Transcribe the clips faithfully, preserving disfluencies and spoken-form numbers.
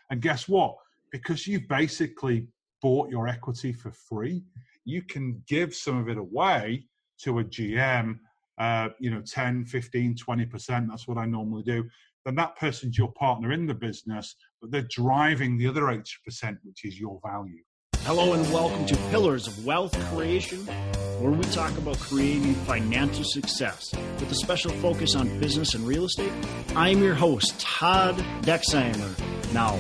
And guess what? Because you've basically bought your equity for free, you can give some of it away to a G M, uh, you know, ten, fifteen, twenty percent. That's what I normally do. Then that person's your partner in the business, but they're driving the other eighty percent, which is your value. Hello and welcome to Pillars of Wealth Creation, where we talk about creating financial success with a special focus on business and real estate. I'm your host, Todd Dexheimer. Now,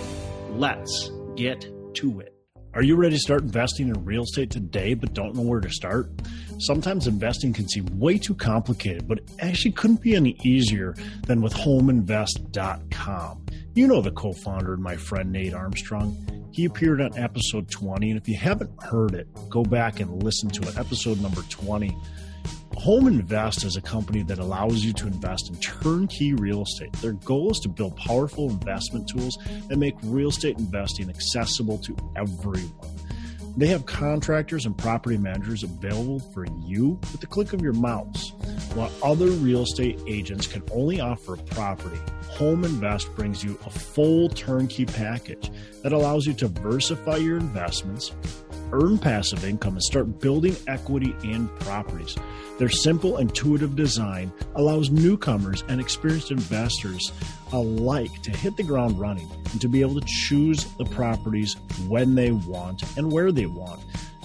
let's get to it. Are you ready to start investing in real estate today but don't know where to start? Sometimes investing can seem way too complicated, but it actually couldn't be any easier than with home invest dot com. You know the co-founder and my friend Nate Armstrong. He appeared on episode twenty, and if you haven't heard it, go back and listen to it, episode number twenty. Home Invest is a company that allows you to invest in turnkey real estate. Their goal is to build powerful investment tools that make real estate investing accessible to everyone. They have contractors and property managers available for you with the click of your mouse. While other real estate agents can only offer a property, Home Invest brings you a full turnkey package that allows you to diversify your investments, earn passive income, and start building equity in properties. Their simple, intuitive design allows newcomers and experienced investors alike to hit the ground running and to be able to choose the properties when they want and where they want.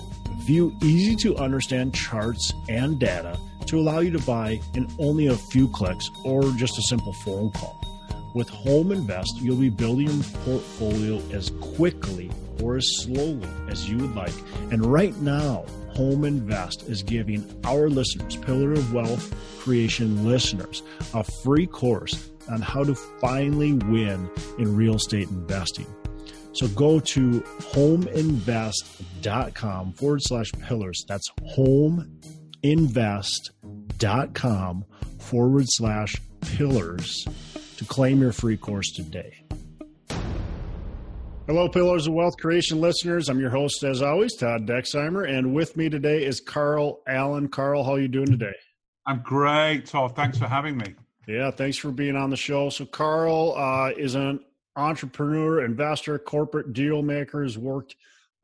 View easy to understand charts and data to allow you to buy in only a few clicks or just a simple phone call. With Home Invest, you'll be building your portfolio as quickly or as slowly as you would like. And right now, Home Invest is giving our listeners, Pillar of Wealth Creation listeners, a free course on how to finally win in real estate investing. So go to home invest dot com forward slash pillars. That's home invest dot com forward slash pillars to claim your free course today. Hello, Pillars of Wealth Creation listeners. I'm your host, as always, Todd Dexheimer, and with me today is Carl Allen. Carl, how are you doing today? I'm great, Todd. Thanks for having me. Yeah, thanks for being on the show. So Carl uh, is an entrepreneur, investor, corporate deal maker, has worked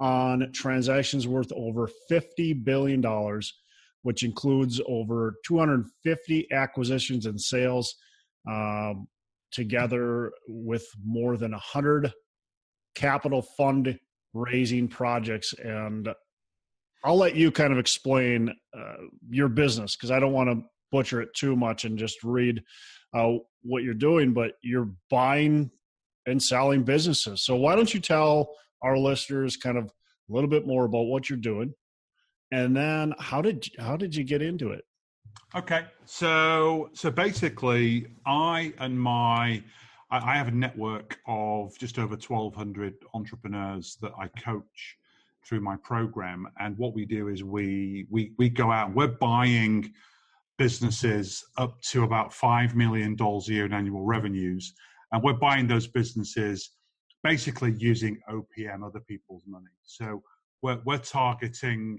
on transactions worth over fifty billion dollars, which includes over two hundred fifty acquisitions and sales, um, together with more than one hundred capital fund raising projects. And I'll let you kind of explain uh, your business, because I don't want to butcher it too much and just read uh, what you're doing, but you're buying and selling businesses. So why don't you tell our listeners kind of a little bit more about what you're doing, and then how did how did you get into it? Okay, so so basically, I and my I have a network of just over twelve hundred entrepreneurs that I coach through my program. And what we do is we we we go out and we're buying businesses up to about five million dollars a year in annual revenues. And we're buying those businesses basically using O P M, other people's money. So we're, we're targeting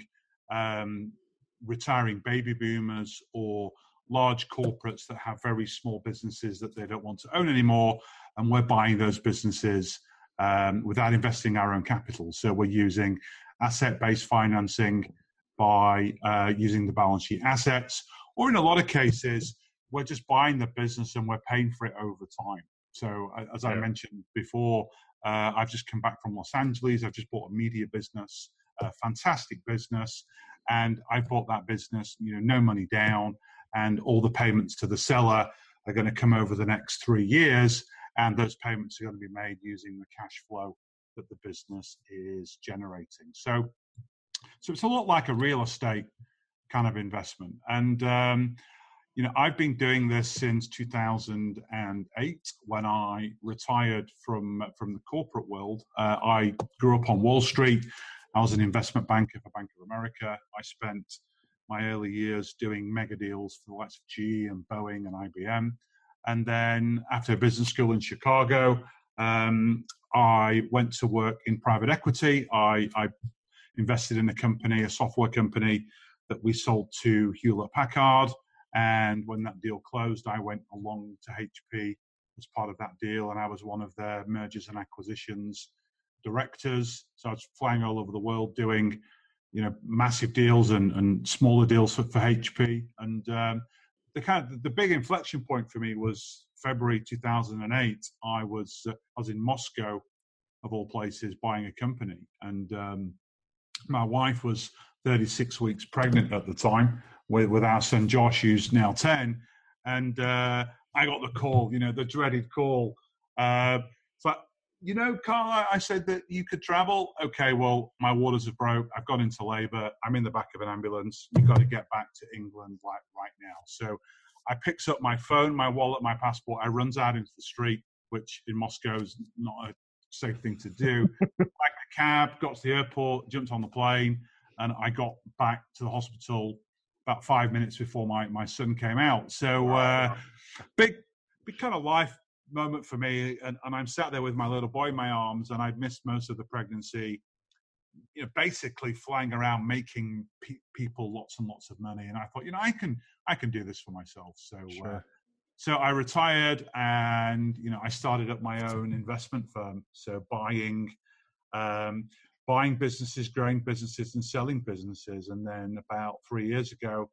um, retiring baby boomers or large corporates that have very small businesses that they don't want to own anymore, and we're buying those businesses um, without investing our own capital. So we're using asset-based financing by uh, using the balance sheet assets, or in a lot of cases, we're just buying the business and we're paying for it over time. So as I yeah. mentioned before, uh, I've just come back from Los Angeles. I've just bought a media business, a fantastic business, and I bought that business, you know, no money down. And all the payments to the seller are going to come over the next three years. And those payments are going to be made using the cash flow that the business is generating. So, so it's a lot like a real estate kind of investment. And, um, you know, I've been doing this since two thousand eight when I retired from, from the corporate world. Uh, I grew up on Wall Street. I was an investment banker for Bank of America. I spent my early years doing mega deals for the likes of G E and Boeing and I B M. And then after business school in Chicago, um, I went to work in private equity. I, I invested in a company, a software company that we sold to Hewlett Packard. And when that deal closed, I went along to H P as part of that deal, and I was one of their mergers and acquisitions directors. So I was flying all over the world doing, you know, massive deals and, and smaller deals for, for H P. And um, the kind of the big inflection point for me was February two thousand eight. I was uh, I was in Moscow, of all places, buying a company, and um, my wife was thirty-six weeks pregnant at the time with, with our son Josh, who's now ten. And uh, I got the call, you know, the dreaded call. Uh, but, you know, Carl, I said that you could travel. Okay, well, my waters have broke. I've gone into labor. I'm in the back of an ambulance. You've got to get back to England like right now. So I picks up my phone, my wallet, my passport. I runs out into the street, which in Moscow is not a safe thing to do. Like a cab, got to the airport, jumped on the plane, and I got back to the hospital about five minutes before my, my son came out. So uh, big, big kind of life moment for me. And, and I'm sat there with my little boy in my arms, and I'd missed most of the pregnancy, you know, basically flying around making pe- people lots and lots of money. And I thought, you know, I can, I can do this for myself. So, sure. uh, so I retired, and, you know, I started up my own investment firm. So buying, um, buying businesses, growing businesses, and selling businesses. And then about three years ago,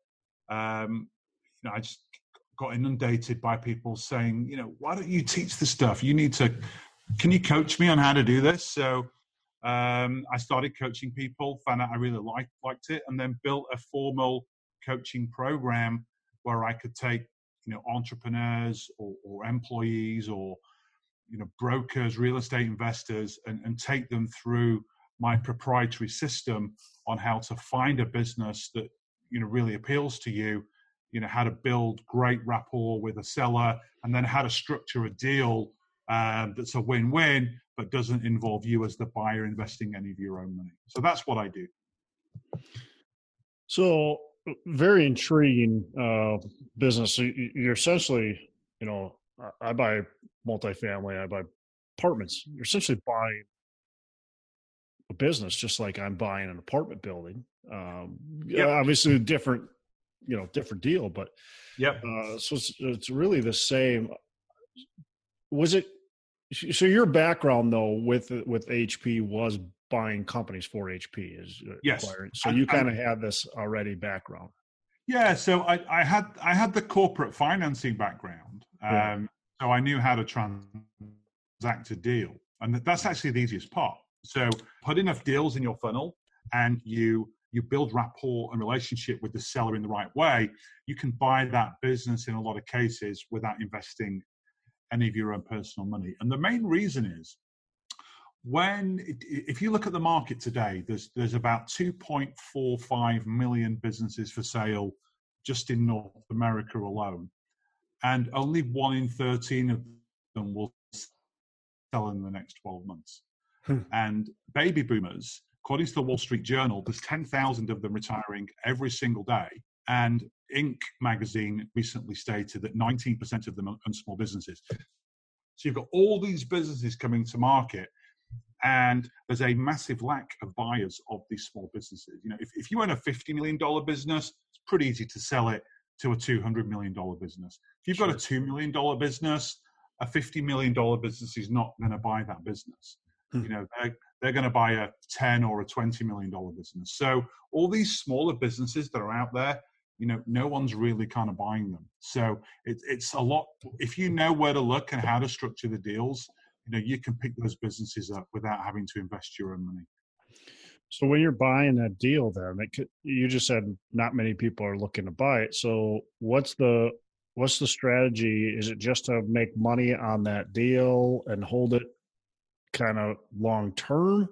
um, you know, I just got inundated by people saying, you know, why don't you teach this stuff? You need to, can you coach me on how to do this? So um, I started coaching people, found out I really liked, liked it, and then built a formal coaching program where I could take, you know, entrepreneurs or, or employees or, you know, brokers, real estate investors, and, and take them through my proprietary system on how to find a business that, you know, really appeals to you, you know, how to build great rapport with a seller, and then how to structure a deal um, that's a win-win, but doesn't involve you as the buyer investing any of your own money. So that's what I do. So very intriguing uh, business. So you're essentially, you know, I buy multifamily, I buy apartments. You're essentially buying a business, just like I'm buying an apartment building. Um, yep. Obviously, a different, you know, different deal, but yep. Uh, so it's, it's really the same. Was it? So your background though with with H P was buying companies for H P, is yes. Acquiring. So you kind of had this already background. Yeah. So I, I had I had the corporate financing background, um, yeah. So I knew how to transact a deal, and that's actually the easiest part. So put enough deals in your funnel, and you you build rapport and relationship with the seller in the right way, you can buy that business in a lot of cases without investing any of your own personal money. And the main reason is, when if you look at the market today, there's there's about two point four five million businesses for sale just in North America alone, and only one in thirteen of them will sell in the next twelve months. Hmm. And baby boomers, according to the Wall Street Journal, there's ten thousand of them retiring every single day. And Inc magazine recently stated that nineteen percent of them are small businesses. So you've got all these businesses coming to market, and there's a massive lack of buyers of these small businesses. You know, if, if you own a fifty million dollars business, it's pretty easy to sell it to a two hundred million dollars business. If you've got a two million dollars business, a fifty million dollars business is not going to buy that business. Hmm. You know, they're, they're going to buy a ten or a twenty million dollars business. So all these smaller businesses that are out there, you know, no one's really kind of buying them. So it, it's a lot. If you know where to look and how to structure the deals, you know, you can pick those businesses up without having to invest your own money. So when you're buying that deal, then it could, you just said not many people are looking to buy it. So what's the what's the strategy? Is it just to make money on that deal and hold it kind of long term?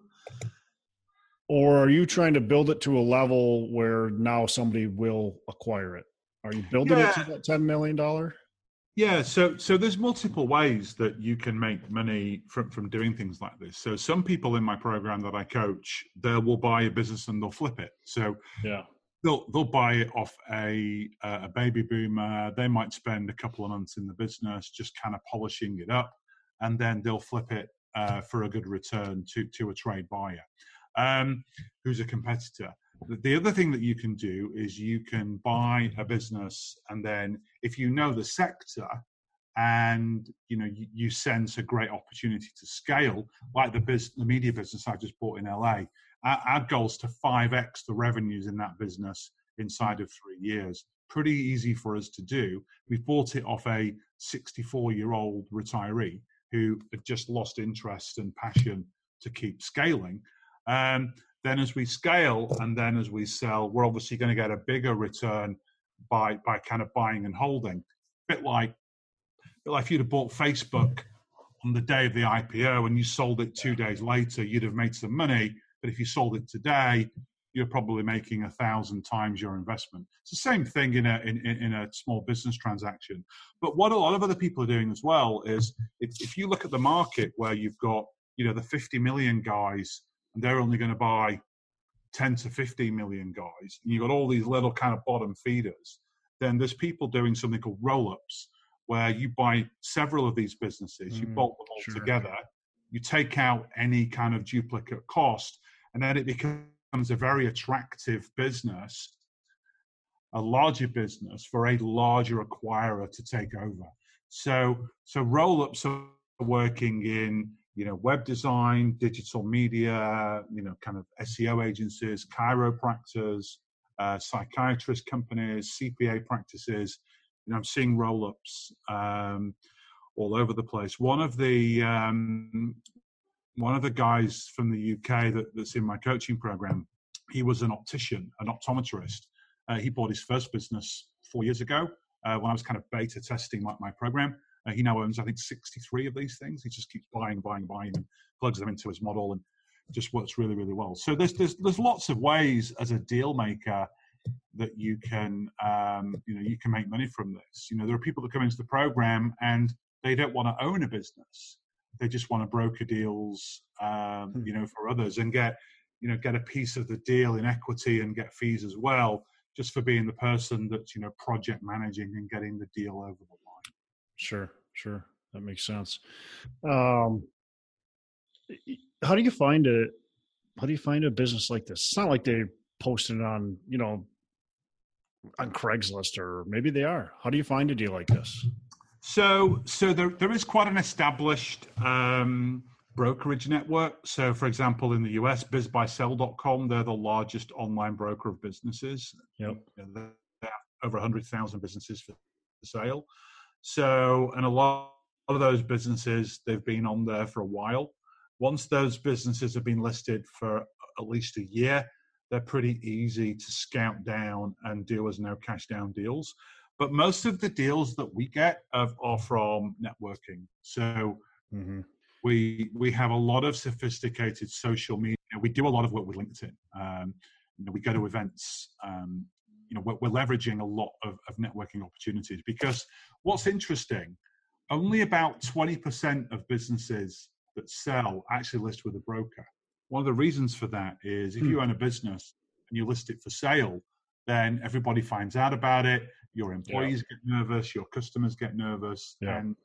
Or are you trying to build it to a level where now somebody will acquire it? Are you building yeah. it to that ten million dollars? Yeah, so so there's multiple ways that you can make money from, from doing things like this. So some people in my program that I coach, they will buy a business and they'll flip it. So yeah, they'll they'll buy it off a a baby boomer. They might spend a couple of months in the business just kind of polishing it up, and then they'll flip it uh, for a good return to to a trade buyer. Um, who's a competitor. The other thing that you can do is you can buy a business, and then if you know the sector and you know you, you sense a great opportunity to scale, like the biz, the media business I just bought in L A. Our, our goal is to five X the revenues in that business inside of three years. Pretty easy for us to do. We bought it off a sixty-four-year-old retiree who had just lost interest and passion to keep scaling. Um, then as we scale and then as we sell, we're obviously going to get a bigger return by by kind of buying and holding. A bit like, a bit like if you'd have bought Facebook on the day of the I P O and you sold it two days later, you'd have made some money. But if you sold it today, you're probably making a thousand times your investment. It's the same thing in a in, in a small business transaction. But what a lot of other people are doing as well is if, if you look at the market where you've got, you know, the fifty million guys and they're only going to buy ten to fifteen million guys, and you've got all these little kind of bottom feeders, then there's people doing something called roll-ups where you buy several of these businesses, mm, you bolt them all sure. together, you take out any kind of duplicate cost, and then it becomes a very attractive business, a larger business for a larger acquirer to take over. So, so roll-ups are working in, you know, web design, digital media, you know, kind of S E O agencies, chiropractors, uh, psychiatrist companies, C P A practices. You know, I'm seeing roll-ups um, all over the place. One of the um, one of the guys from the U K that, that's in my coaching program, he was an optician, an optometrist. Uh, he bought his first business four years ago uh, when I was kind of beta testing my, my program. Uh, he now owns, I think, sixty-three of these things. He just keeps buying, buying, buying, and plugs them into his model, and just works really, really well. So there's there's there's lots of ways as a deal maker that you can um, you know you can make money from this. You know, there are people that come into the program and they don't want to own a business. They just want to broker deals, um, you know, for others and get you know get a piece of the deal in equity and get fees as well, just for being the person that's you know project managing and getting the deal over the line. Sure, sure. That makes sense. Um, how do you find a, how do you find a business like this? It's not like they posted it on, you know, on Craigslist, or maybe they are. How do you find a deal like this? So, so there, there is quite an established um, brokerage network. So, for example, in the U S, biz buy sell dot com, they're the largest online broker of businesses. Yep. They have over one hundred thousand businesses for sale. So, and a lot of those businesses, they've been on there for a while. Once those businesses have been listed for at least a year, they're pretty easy to scout down and do as no cash down deals. But most of the deals that we get are, are from networking. So mm-hmm. we we have a lot of sophisticated social media. We do a lot of work with LinkedIn. Um, you know, we go to events. Um, you know, we're, we're leveraging a lot of, of networking opportunities, because what's interesting, only about twenty percent of businesses that sell actually list with a broker. One of the reasons for that is if you own a business and you list it for sale, then everybody finds out about it. Your employees yeah. get nervous, your customers get nervous, yeah. and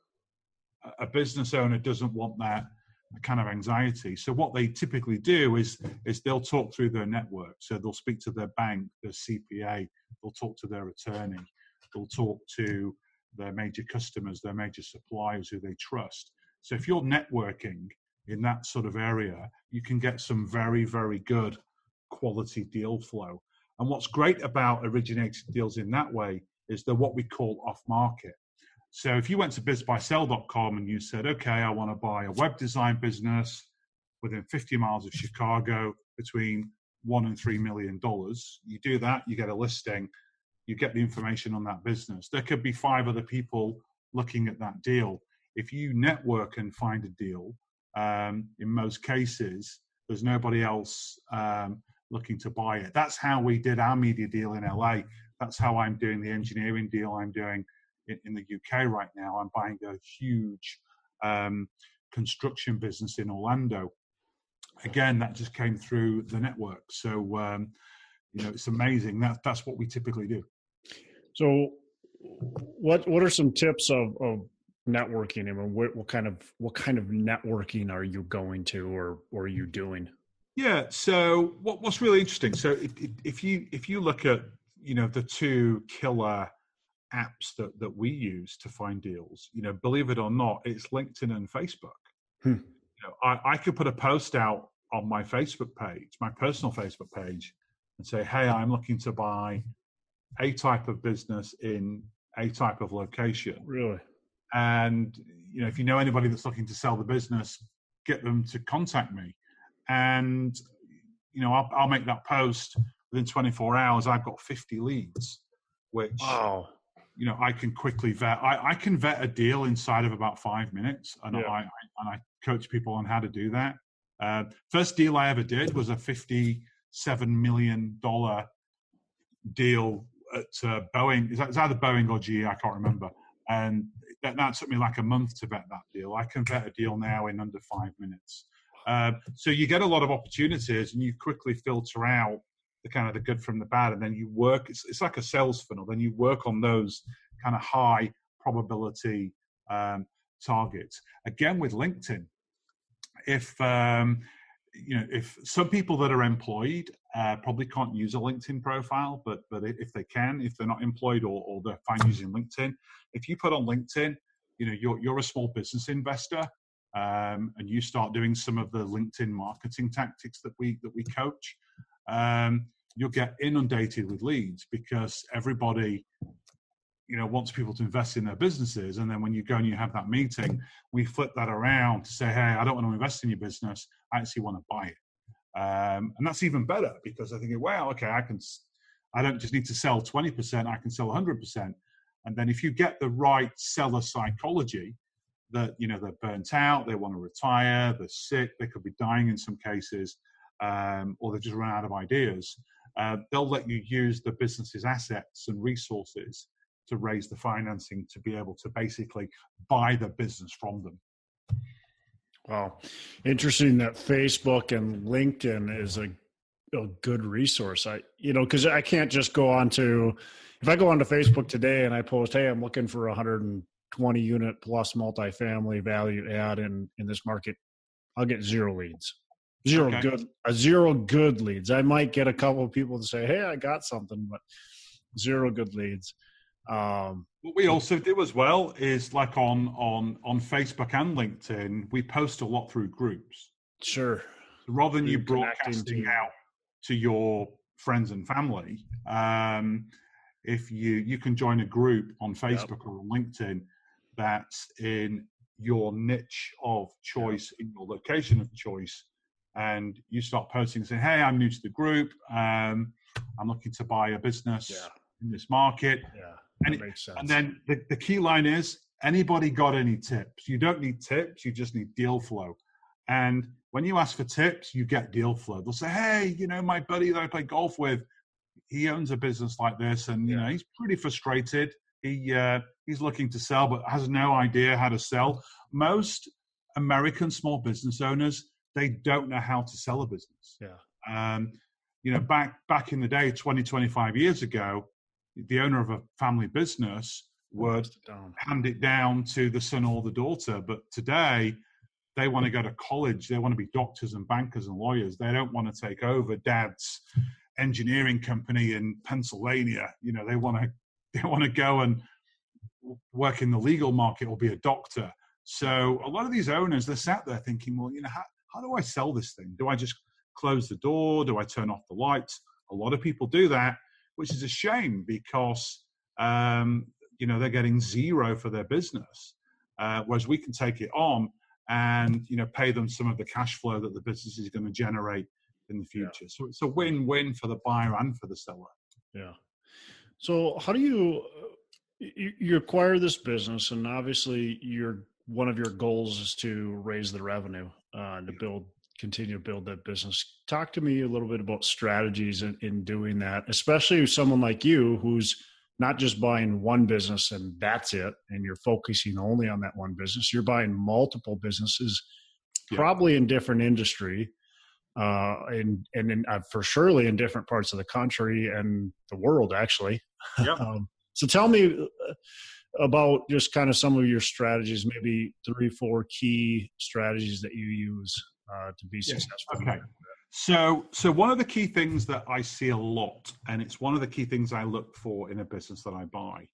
a business owner doesn't want that kind of anxiety. So what they typically do is, is they'll talk through their network. So they'll speak to their bank, their C P A, they'll talk to their attorney, they'll talk to their major customers, their major suppliers who they trust. So if you're networking in that sort of area, you can get some very, very good quality deal flow. And what's great about originated deals in that way is they're what we call off-market. So if you went to biz buy sell dot com and you said, okay, I want to buy a web design business within fifty miles of Chicago between one and three million dollars, you do that, you get a listing, you get the information on that business. There could be five other people looking at that deal. If you network and find a deal, um, in most cases, there's nobody else um, looking to buy it. That's how we did our media deal in L A. That's how I'm doing the engineering deal I'm doing in, in the U K right now. I'm buying a huge um, construction business in Orlando. Again, that just came through the network. So, um, you know, it's amazing. That, that's what we typically do. So what what are some tips of, of networking? I mean, what, what kind of what kind of networking are you going to, or, or are you doing? Yeah. So what, what's really interesting? So if, if you if you look at you know the two killer apps that, that we use to find deals, you know, believe it or not, it's LinkedIn and Facebook. Hmm. You know, I, I could put a post out on my Facebook page, my personal Facebook page, and say, hey, I'm looking to buy a type of business in a type of location. Really? And, you know, if you know anybody that's looking to sell the business, get them to contact me. And, you know, I'll, I'll make that post within twenty-four hours. I've got fifty leads, which, wow. you know, I can quickly vet. I, I can vet a deal inside of about five minutes. And, yeah. I, I, and I coach people on how to do that. Uh, first deal I ever did was a fifty-seven million dollars deal at uh, Boeing. Is that, is either Boeing or G E? I can't remember. And that, that took me like a month to vet that deal. I can vet a deal now in under five minutes. Uh, so you get a lot of opportunities, and you quickly filter out the kind of the good from the bad, and then you work. It's, it's like a sales funnel. Then you work on those kind of high probability um, targets. Again, with LinkedIn, if um, you know, if some people that are employed uh, probably can't use a LinkedIn profile, but but if they can, if they're not employed or, or they're fine using LinkedIn, if you put on LinkedIn, you know, you're you're a small business investor, um, and you start doing some of the LinkedIn marketing tactics that we that we coach, um, you'll get inundated with leads because everybody, you know, wants people to invest in their businesses. And then when you go and you have that meeting, we flip that around to say, hey, I don't want to invest in your business. I actually want to buy it. Um, and that's even better because I think, well, okay, I can, I don't just need to sell twenty percent. I can sell one hundred percent. And then if you get the right seller psychology that, you know, they're burnt out, they want to retire, they're sick, they could be dying in some cases, um, or they've just run out of ideas, uh, they'll let you use the business's assets and resources to raise the financing to be able to basically buy the business from them. Wow. Interesting that Facebook and LinkedIn is a, a good resource. I, you know, cause I can't just go on to, if I go onto Facebook today and I post, hey, I'm looking for a one hundred twenty unit plus multifamily value add in, in this market, I'll get zero leads, zero okay. good, a zero good leads. I might get a couple of people to say, hey, I got something, but zero good leads. Um, what we also do as well is like on on on Facebook and LinkedIn, we post a lot through groups. Sure. So rather than you broadcasting to... out to your friends and family, um, if you you can join a group on Facebook yep. or on LinkedIn that's in your niche of choice, yep. in your location of choice, and you start posting and saying, hey, I'm new to the group, um, I'm looking to buy a business yeah. in this market. Yeah. And, it, and then the, the key line is, anybody got any tips? You don't need tips, you just need deal flow. And when you ask for tips, you get deal flow. They'll say, hey, you know, my buddy that I play golf with, he owns a business like this, and, you yeah. know, he's pretty frustrated. He uh, he's looking to sell, but has no idea how to sell. Most American small business owners, they don't know how to sell a business. Yeah. Um, you know, back back in the day, twenty, twenty-five years ago, the owner of a family business would hand it down to the son or the daughter. But today, they want to go to college. They want to be doctors and bankers and lawyers. They don't want to take over dad's engineering company in Pennsylvania. You know, they want to they want to go and work in the legal market or be a doctor. So a lot of these owners, they're sat there thinking, well, you know, how, how do I sell this thing? Do I just close the door? Do I turn off the lights? A lot of people do that, which is a shame because, um, you know, they're getting zero for their business, uh, whereas we can take it on and, you know, pay them some of the cash flow that the business is going to generate in the future. Yeah. So it's a win-win for the buyer and for the seller. Yeah. So how do you, you, you acquire this business, and obviously your, one of your goals is to raise the revenue, uh, to build, continue to build that business. Talk to me a little bit about strategies in, in doing that, especially someone like you who's not just buying one business and that's it, and you're focusing only on that one business. You're buying multiple businesses, yeah. probably in different industry, uh, and and in, uh, for surely in different parts of the country and the world, actually. Yeah. um, so tell me about just kind of some of your strategies, maybe three, four key strategies that you use uh, to be yeah. successful. Okay. So, so one of the key things that I see a lot, and it's one of the key things I look for in a business that I buy,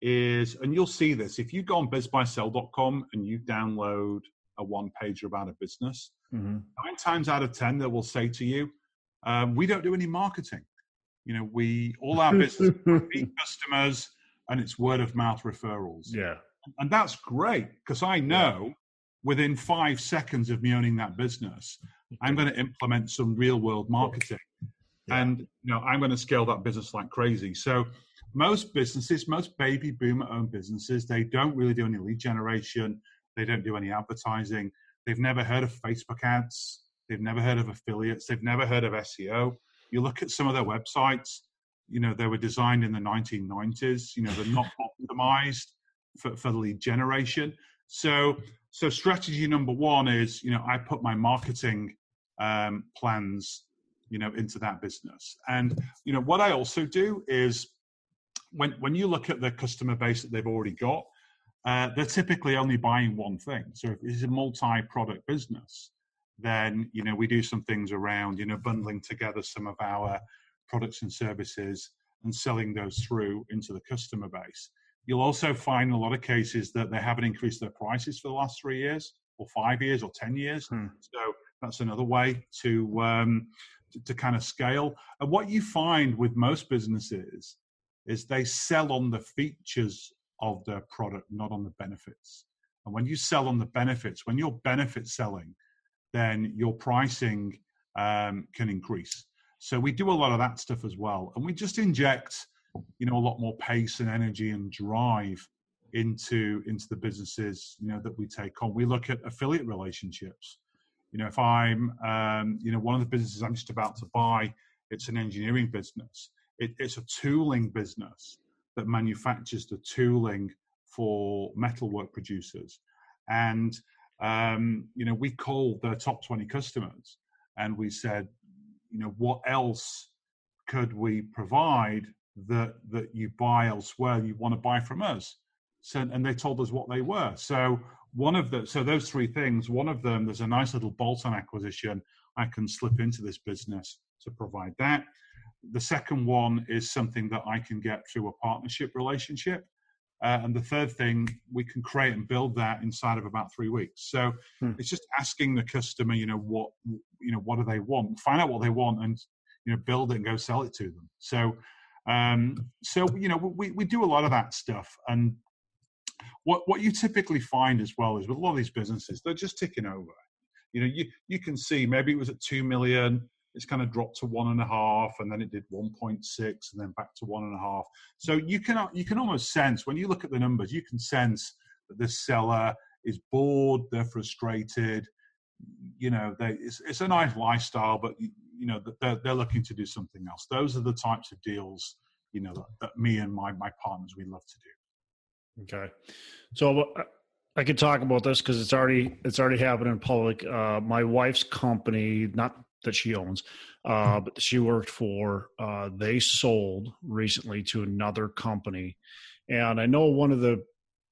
is, and you'll see this, if you go on biz buy sell dot com and you download a one-pager about a business, mm-hmm. nine times out of ten, they will say to you, um, we don't do any marketing. You know, we, all our business is customers and it's word of mouth referrals. Yeah. And that's great, because I know yeah. within five seconds of me owning that business, I'm going to implement some real world marketing. Yeah. And, you know, I'm going to scale that business like crazy. So most businesses, most baby boomer owned businesses, they don't really do any lead generation. They don't do any advertising. They've never heard of Facebook ads. They've never heard of affiliates. They've never heard of S E O. You look at some of their websites, you know, they were designed in the nineteen nineties. You know, they're not optimized for, for lead generation. So, so strategy number one is, you know, I put my marketing um, plans, you know, into that business. And, you know, what I also do is when, when you look at the customer base that they've already got, uh, they're typically only buying one thing. So if it's a multi-product business, then, you know, we do some things around, you know, bundling together some of our products and services and selling those through into the customer base. You'll also find in a lot of cases that they haven't increased their prices for the last three years or five years or ten years. Hmm. So that's another way to, um, to, to kind of scale. And what you find with most businesses is they sell on the features of their product, not on the benefits. And when you sell on the benefits, when you're benefit selling, then your pricing um, can increase. So we do a lot of that stuff as well. And we just inject, you know, a lot more pace and energy and drive into, into the businesses, you know, that we take on. We look at affiliate relationships. You know, if I'm, um, you know, one of the businesses I'm just about to buy, it's an engineering business. It, it's a tooling business that manufactures the tooling for metalwork producers. And, um, you know, we called the top twenty customers and we said, you know, what else could we provide that that you buy elsewhere, you want to buy from us? So, and they told us what they were. So one of the, so those three things, one of them, there's a nice little bolt-on acquisition I can slip into this business to provide that. The second one is something that I can get through a partnership relationship. Uh, and the third thing, we can create and build that inside of about three weeks. So hmm. it's just asking the customer, you know, what, you know, what do they want? Find out what they want and, you know, build it and go sell it to them. So, um, so, you know, we, we do a lot of that stuff. And what, what you typically find as well is with a lot of these businesses, they're just ticking over. You know, you, you can see maybe it was at two million, it's kind of dropped to one and a half, and then it did one point six, and then back to one and a half. So you can you can almost sense, when you look at the numbers, you can sense that this seller is bored, they're frustrated. You know, they, it's, it's a nice lifestyle, but you know they're they're looking to do something else. Those are the types of deals, you know, that, that me and my my partners we love to do. Okay, so I could talk about this because it's already it's already happened in public. Uh, my wife's company, not that she owns, uh, but that she worked for, uh, they sold recently to another company. And I know one of the,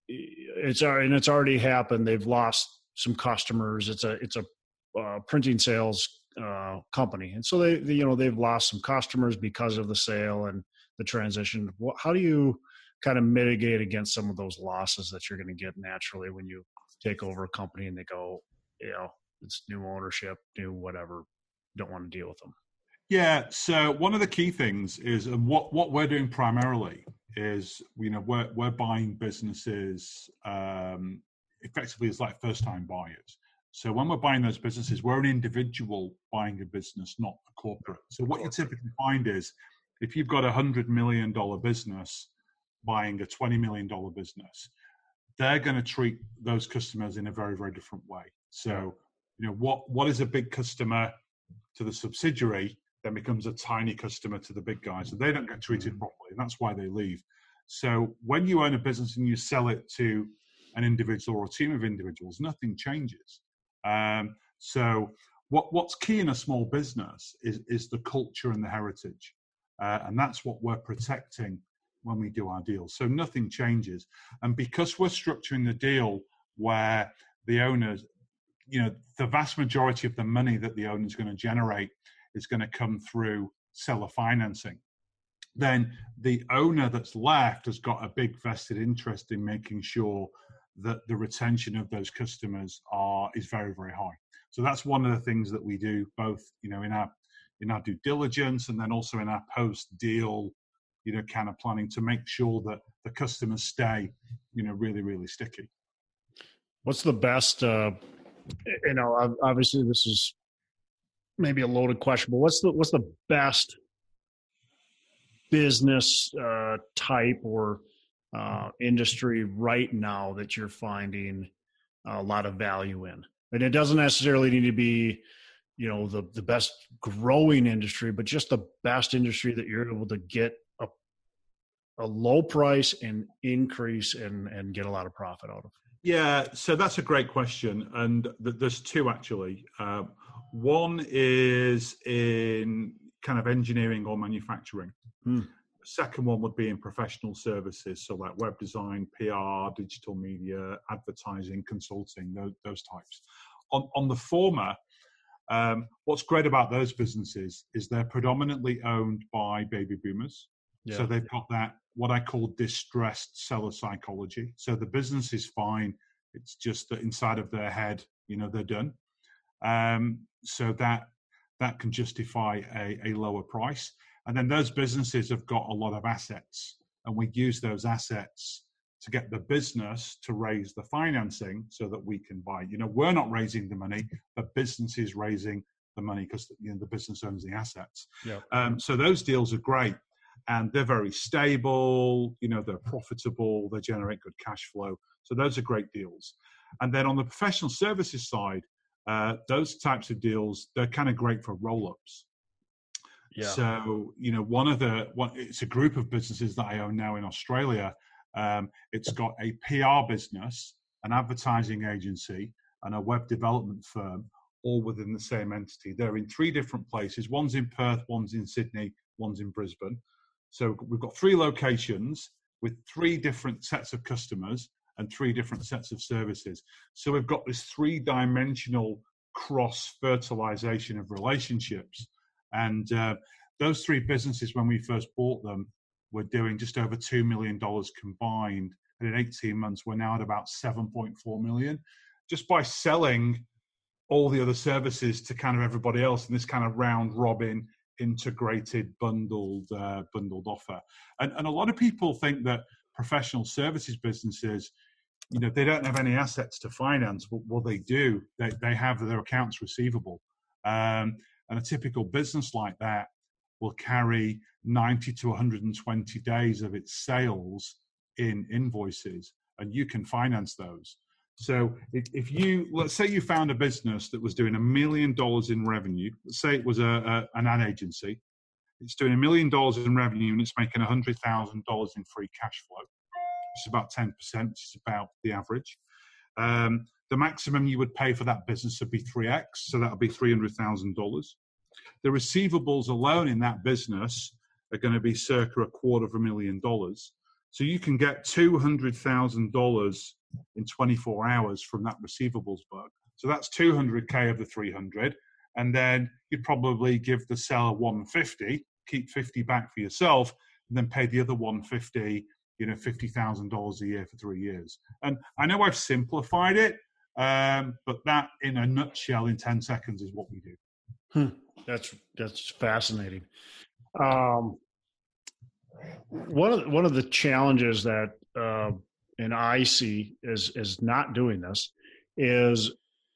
it's and it's already happened. They've lost some customers. It's a, it's a uh, printing sales uh, company. And so they, they, you know, they've lost some customers because of the sale and the transition. What, how do you kind of mitigate against some of those losses that you're going to get naturally when you take over a company and they go, you know, it's new ownership, new whatever, don't want to deal with them? Yeah. So one of the key things is, and what, what we're doing primarily is, you know, we're, we're buying businesses um, effectively as like first time buyers. So when we're buying those businesses, we're an individual buying a business, not a corporate. So what you typically find is if you've got a hundred million dollar business buying a twenty million dollar business, they're going to treat those customers in a very, very different way. So, you know, what, what is a big customer to the subsidiary then becomes a tiny customer to the big guys, and they don't get treated properly, and that's why they leave. So when you own a business and you sell it to an individual or a team of individuals, nothing changes. Um, so what, what's key in a small business is, is the culture and the heritage, uh, and that's what we're protecting when we do our deals. So nothing changes. And because we're structuring the deal where the owners, you know, the vast majority of the money that the owner is going to generate is going to come through seller financing. then the owner that's left has got a big vested interest in making sure that the retention of those customers are is very, very high. So that's one of the things that we do, both, you know, in our in our due diligence and then also in our post-deal, you know, kind of planning to make sure that the customers stay, you know, really, really sticky. What's the best, uh, you know, obviously this is maybe a loaded question, but what's the, what's the best business uh, type or uh, industry right now that you're finding a lot of value in? And it doesn't necessarily need to be, you know, the, the best growing industry, but just the best industry that you're able to get a, a low price and increase and, and get a lot of profit out of. Yeah, so that's a great question. And th- there's two actually. Uh, one is in kind of engineering or manufacturing. Hmm. The second one would be in professional services, so like web design, P R, digital media, advertising, consulting, those, those types. On, on the former, um, what's great about those businesses is they're predominantly owned by baby boomers. Yeah. So they've got that, what I call distressed seller psychology. So the business is fine. It's just that inside of their head, you know, they're done. Um, so that that can justify a, a lower price. And then those businesses have got a lot of assets, and we use those assets to get the business to raise the financing so that we can buy. You know, we're not raising the money, the business is raising the money because, you know, the business owns the assets. Yeah. Um, so those deals are great, and they're very stable. You know, they're profitable, they generate good cash flow. So those are great deals. And then on the professional services side, uh, those types of deals, they're kind of great for roll-ups. Yeah. So, you know, one of the, one, it's a group of businesses that I own now in Australia. Um, it's got a P R business, an advertising agency, and a web development firm, all within the same entity. They're in three different places. One's in Perth, one's in Sydney, one's in Brisbane. So we've got three locations with three different sets of customers and three different sets of services. So we've got this three-dimensional cross-fertilization of relationships. And uh, those three businesses, when we first bought them, were doing just over two million dollars combined. And in eighteen months, we're now at about seven point four million dollars, just by selling all the other services to kind of everybody else in this kind of round robin, integrated, bundled, uh, bundled offer. And, and a lot of people think that professional services businesses, you know, they don't have any assets to finance. Well, well they do. They, they have their accounts receivable. Um, and a typical business like that will carry ninety to one hundred twenty days of its sales in invoices, and you can finance those. So if, if you, let's say you found a business that was doing a million dollars in revenue, let's say it was a, a an ad agency, it's doing a million dollars in revenue and it's making one hundred thousand dollars in free cash flow, which is about ten percent, which is about the average. Um, the maximum you would pay for that business would be three X, so that would be three hundred thousand dollars. The receivables alone in that business are going to be circa a quarter of a million dollars. So you can get two hundred thousand dollars in twenty-four hours from that receivables book. So that's two hundred K of the three hundred. And then you'd probably give the seller one hundred fifty, keep fifty back for yourself, and then pay the other one hundred fifty, you know, fifty thousand dollars a year for three years. And I know I've simplified it, um, but that in a nutshell in ten seconds is what we do. Hmm. That's, that's fascinating. Um, one of, one of the challenges that, uh, and I see is, is not doing this is,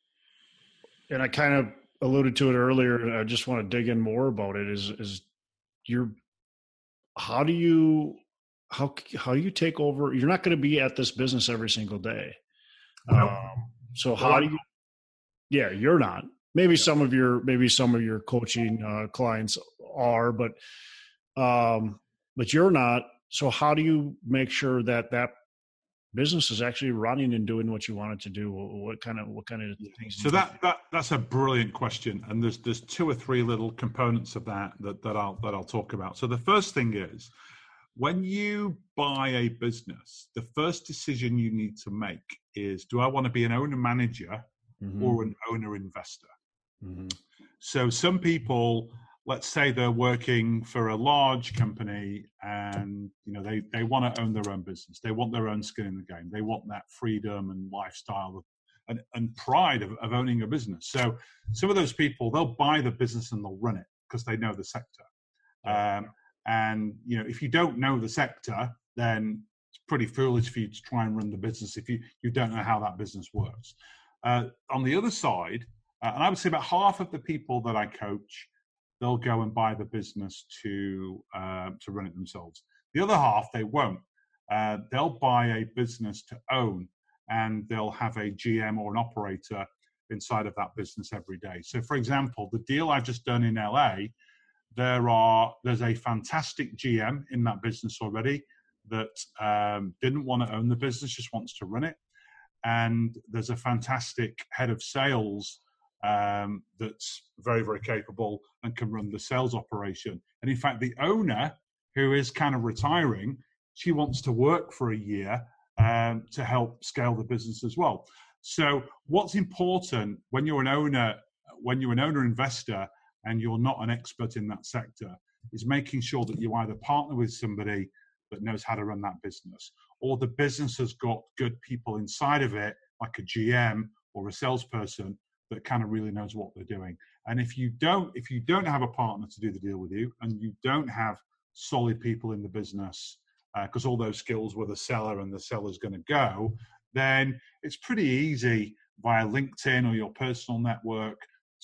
and I kind of alluded to it earlier, and I just want to dig in more about it, is, is you're, how do you, how, how do you take over? You're not going to be at this business every single day. Nope. Um, so how well, do you, yeah, you're not. Maybe some of your maybe some of your coaching uh, clients are, but um, but you're not. So how do you make sure that that business is actually running and doing what you want it to do? What kind of what kind of things? So that, that that's a brilliant question, and there's there's two or three little components of that that that I'll that I'll talk about. So the first thing is, when you buy a business, the first decision you need to make is: do I want to be an owner manager mm-hmm. or an owner investor? Mm-hmm. So some people let's say they're working for a large company and, you know, they, they want to own their own business. They want their own skin in the game. They want that freedom and lifestyle of, and, and pride of, of owning a business. So some of those people, they'll buy the business and they'll run it because they know the sector. Um, and, you know, if you don't know the sector, then it's pretty foolish for you to try and run the business if you, you don't know how that business works. Uh, on the other side, uh, and I would say about half of the people that I coach, they'll go and buy the business to uh, to run it themselves. The other half, they won't. Uh, they'll buy a business to own, and they'll have a G M or an operator inside of that business every day. So, for example, the deal I've just done in L A, there are there's a fantastic G M in that business already that um, didn't want to own the business, just wants to run it. And there's a fantastic head of sales um, that's very, very capable and can run the sales operation. And in fact, the owner, who is kind of retiring, she wants to work for a year um, to help scale the business as well. So what's important when you're an owner, when you're an owner investor and you're not an expert in that sector, is making sure that you either partner with somebody that knows how to run that business, or the business has got good people inside of it, like a G M or a salesperson that kind of really knows what they're doing. And if you don't, if you don't have a partner to do the deal with you, and you don't have solid people in the business, because uh, all those skills where the seller and the seller's going to go, then it's pretty easy via LinkedIn or your personal network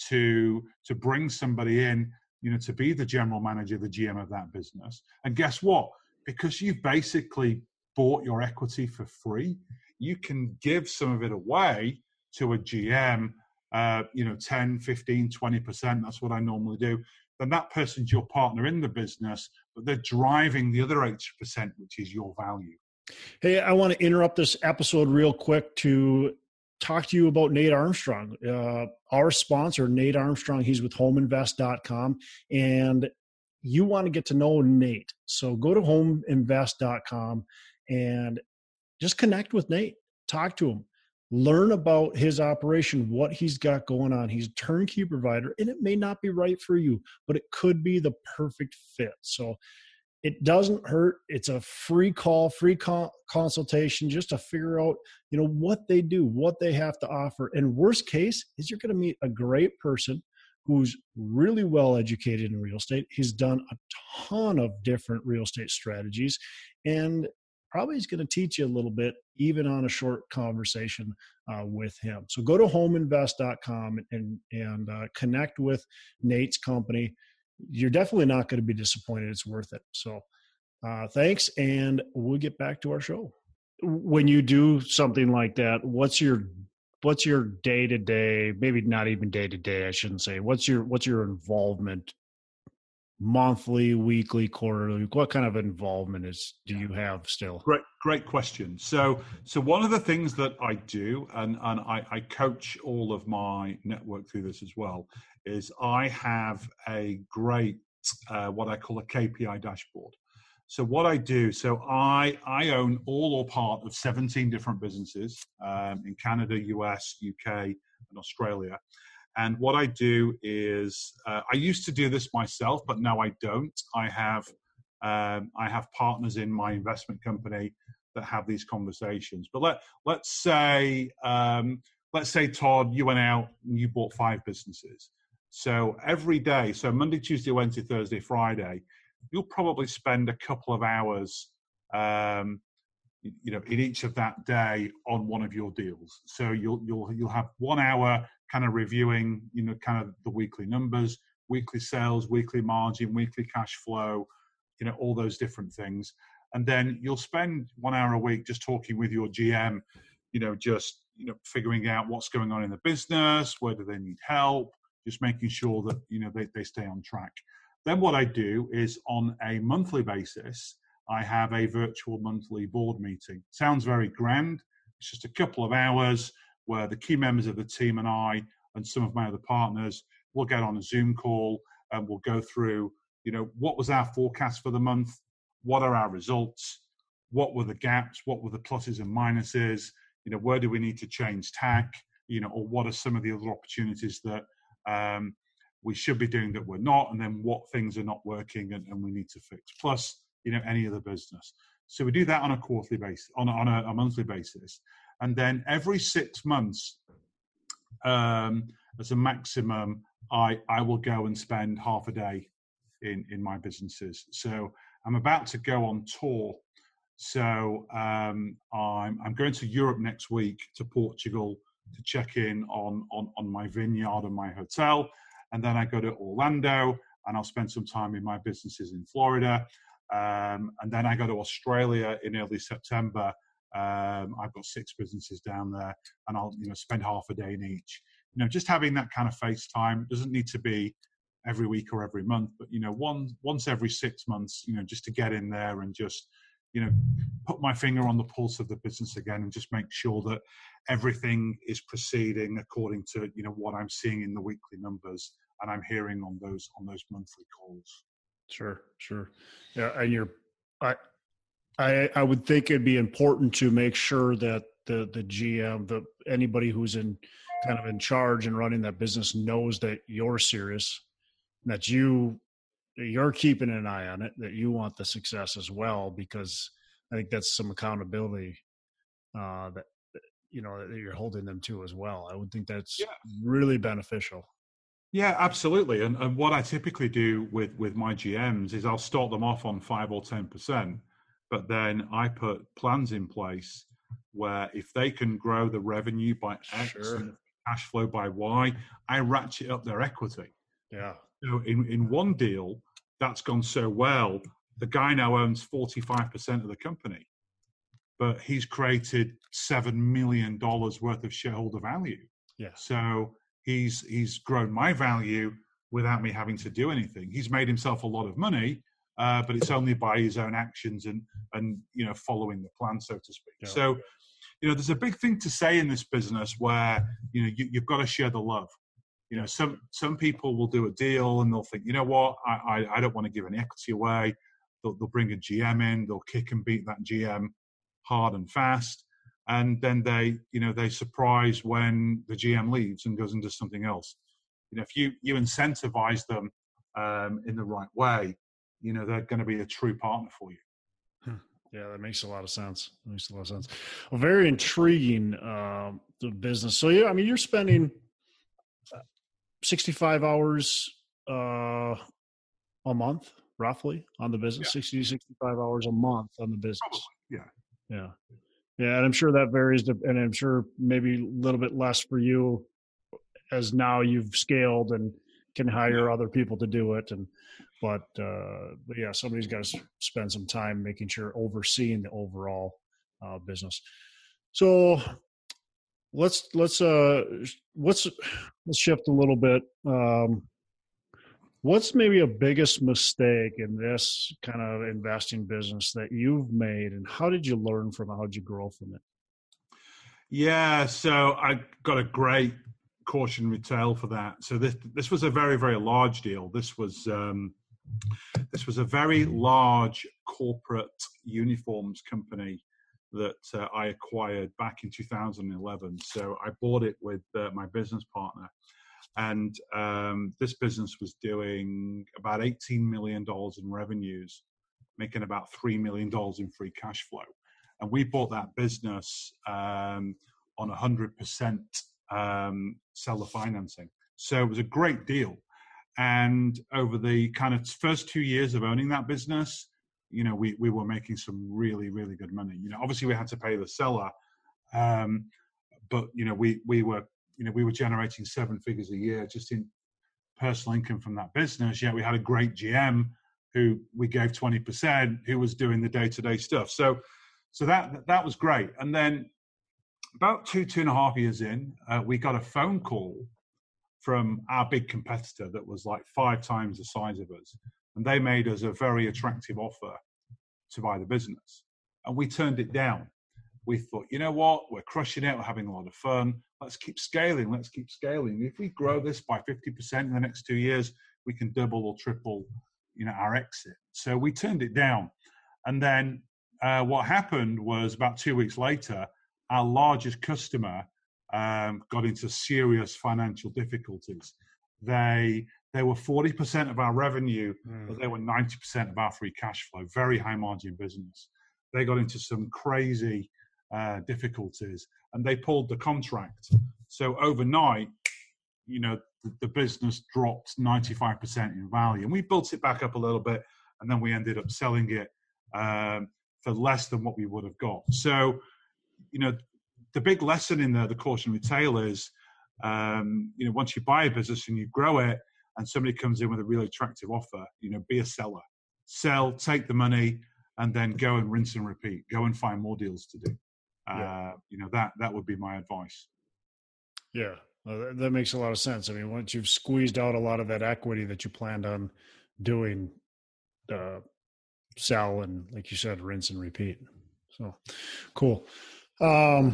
to to bring somebody in, you know, to be the general manager, the G M of that business. And guess what? Because you've basically bought your equity for free, you can give some of it away to a G M, uh, you know, ten, fifteen, twenty percent. That's what I normally do. Then that person's your partner in the business, but they're driving the other eighty percent, which is your value. Hey, I want to interrupt this episode real quick to talk to you about Nate Armstrong, uh, our sponsor, Nate Armstrong. He's with home invest dot com, and you want to get to know Nate. So go to home invest dot com and just connect with Nate. Talk to him. Learn about his operation, what he's got going on. He's a turnkey provider, and it may not be right for you, but it could be the perfect fit. So it doesn't hurt. It's a free call, free co- consultation just to figure out, you know, what they do, what they have to offer. And worst case is you're going to meet a great person who's really well educated in real estate. He's done a ton of different real estate strategies, and probably he's going to teach you a little bit, even on a short conversation uh, with him. So go to home invest dot com and, and uh, connect with Nate's company. You're definitely not going to be disappointed. It's worth it. So uh, thanks, and we'll get back to our show. When you do something like that, what's your what's your day to day? Maybe not even day to day. I shouldn't say. What's your what's your involvement? Monthly, weekly, quarterly? What kind of involvement is do you have still? Great, great question. So, so one of the things that I do, and and I, I coach all of my network through this as well, is I have a great uh, what I call a K P I dashboard. So what I do, so I I own all or part of seventeen different businesses um, in Canada, U S, U K, and Australia. And what I do is, uh, I used to do this myself, but now I don't. I have um, I have partners in my investment company that have these conversations. But let let's say um, let's say Todd, you went out and you bought five businesses. So every day, so Monday, Tuesday, Wednesday, Thursday, Friday, you'll probably spend a couple of hours, um, you know, in each of that day on one of your deals. So you'll you'll you'll have one hour kind of reviewing, you know, kind of the weekly numbers, weekly sales, weekly margin, weekly cash flow, you know, all those different things. And then you'll spend one hour a week just talking with your G M, you know, just, you know, figuring out what's going on in the business, where do they need help, just making sure that, you know, they, they stay on track. Then what I do is on a monthly basis, I have a virtual monthly board meeting. Sounds very grand. It's just a couple of hours where the key members of the team and I and some of my other partners will get on a Zoom call and we'll go through, you know, what was our forecast for the month? What are our results? What were the gaps? What were the pluses and minuses? You know, where do we need to change tack? You know, or what are some of the other opportunities that, um, we should be doing that we're not, and then what things are not working and, and we need to fix, plus, you know, any other business. So we do that on a quarterly basis, on a, on a, a monthly basis. And then every six months, um, as a maximum, I, I will go and spend half a day in, in my businesses. So I'm about to go on tour. So um, I'm, I'm going to Europe next week, to Portugal, to check in on, on, on my vineyard and my hotel. And then I go to Orlando, and I'll spend some time in my businesses in Florida. Um, and then I go to Australia in early September. Um, I've got six businesses down there, and I'll, you know, spend half a day in each. You know, just having that kind of face time. It doesn't need to be every week or every month, but, you know, one, once every six months, you know, just to get in there and just, you know, put my finger on the pulse of the business again, and just make sure that everything is proceeding according to, you know, what I'm seeing in the weekly numbers and I'm hearing on those, on those monthly calls. Sure, sure. Yeah. And you're, I, I, I would think it'd be important to make sure that the, the G M, the, anybody who's in kind of in charge and running that business knows that you're serious, that you, you're keeping an eye on it, that you want the success as well, because I think that's some accountability uh, that, you know, that you're holding them to as well. I would think that's yeah. really beneficial. Yeah, absolutely. And, and what I typically do with, with my G Ms is I'll start them off on five or ten percent, but then I put plans in place where if they can grow the revenue by X sure. and the cash flow by Y, I ratchet up their equity. Yeah. So in, in one deal that's gone so well, the guy now owns forty-five percent of the company, but he's created seven million dollars worth of shareholder value. Yeah. So he's, he's grown my value without me having to do anything. He's made himself a lot of money, uh, but it's only by his own actions and, and, you know, following the plan, so to speak. Yeah. So, you know, there's a big thing to say in this business where, you know, you, you've got to share the love. You know, some, some people will do a deal and they'll think, you know what, I, I, I don't want to give any equity away. They'll, they'll bring a G M in, they'll kick and beat that G M hard and fast. And then they, you know, they surprise when the G M leaves and goes and does something else. You know, if you, you incentivize them um, in the right way, you know, they're going to be a true partner for you. Hmm. Yeah, that makes a lot of sense. That makes a lot of sense. Well, very intriguing, uh, the business. So, yeah, I mean, you're spending sixty-five hours uh, a month, roughly, on the business, yeah. sixty to sixty-five hours a month on the business. Probably. Yeah. Yeah. Yeah. And I'm sure that varies, to, and I'm sure maybe a little bit less for you as now you've scaled and can hire yeah. other people to do it. And, but, uh, but yeah, somebody's got to spend some time making sure overseeing the overall uh, business. So let's, let's, uh, let's, let's shift a little bit. Um, what's maybe a biggest mistake in this kind of investing business that you've made, and how did you learn from it? How did you grow from it? Yeah, so I got a great cautionary tale for that. So this this was a very, very large deal. This was um, this was a very large corporate uniforms company that uh, I acquired back in two thousand eleven. So I bought it with uh, my business partner. And um, this business was doing about eighteen million dollars in revenues, making about three million dollars in free cash flow. And we bought that business um, on one hundred percent um, seller financing. So it was a great deal. And over the kind of first two years of owning that business, you know, we, we were making some really, really good money. You know, obviously we had to pay the seller, um, but, you know, we, we were, you know, we were generating seven figures a year just in personal income from that business. Yet we had a great G M who we gave twenty percent, who was doing the day-to-day stuff. So, so that, that was great. And then about two, two and a half years in, uh, we got a phone call from our big competitor that was like five times the size of us. And they made us a very attractive offer to buy the business. And we turned it down. We thought, you know what, we're crushing it, we're having a lot of fun, let's keep scaling, let's keep scaling. If we grow this by fifty percent in the next two years, we can double or triple, you know, our exit. So we turned it down. And then uh, what happened was about two weeks later, our largest customer um, got into serious financial difficulties. They They were forty percent of our revenue, Mm. but they were ninety percent of our free cash flow. Very high margin business. They got into some crazy uh, difficulties, and they pulled the contract. So overnight, you know, the, the business dropped ninety-five percent in value, and we built it back up a little bit, and then we ended up selling it um, for less than what we would have got. So, you know, the big lesson in the, the cautionary tale is, um, you know, once you buy a business and you grow it, and somebody comes in with a really attractive offer, you know, be a seller. Sell, take the money, and then go and rinse and repeat. Go and find more deals to do. Yeah. Uh, you know, that that would be my advice. Yeah, well, that, that makes a lot of sense. I mean, once you've squeezed out a lot of that equity that you planned on doing, uh, sell and, like you said, rinse and repeat. So cool. Um,